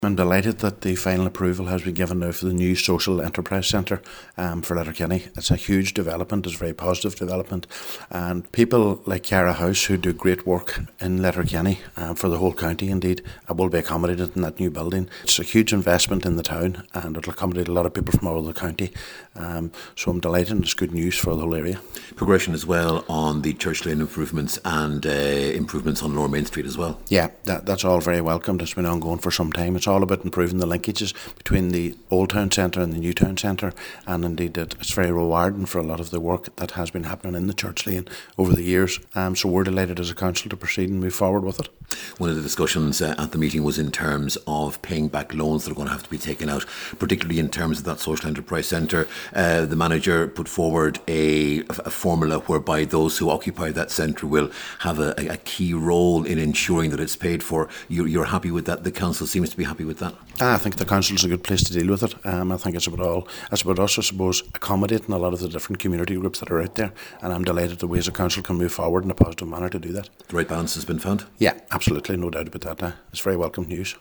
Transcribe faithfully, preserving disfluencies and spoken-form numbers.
I'm delighted that the final approval has been given now for the new Social Enterprise Centre um, for Letterkenny. It's a huge development, it's a very positive development, and people like Cara House, who do great work in Letterkenny um, for the whole county indeed, uh, will be accommodated in that new building. It's a huge investment in the town and it'll accommodate a lot of people from all over the county, um, so I'm delighted and it's good news for the whole area. Progression as well on the Church Lane improvements and uh, improvements on Lower Main Street as well. Yeah, that, that's all very welcomed. It's been ongoing for some time. It's all about improving the linkages between the Old Town Centre and the New Town Centre, and indeed it, it's very rewarding for a lot of the work that has been happening in the Church Lane over the years. Um, so we're delighted as a council to proceed and move forward with it. One of the discussions uh, at the meeting was in terms of paying back loans that are going to have to be taken out, particularly in terms of that Social Enterprise Centre. Uh, the manager put forward a, a formula whereby those who occupy that centre will have a, a key role in ensuring that it's paid for. You're, you're happy with that? The council seems to be happy with that? I think the council is a good place to deal with it. Um, I think it's about all. It's about us, I suppose, accommodating a lot of the different community groups that are out there, and I'm delighted the way as a council can move forward in a positive manner to do that. The right balance has been found? Yeah, absolutely, no doubt about that. Uh, it's very welcome news.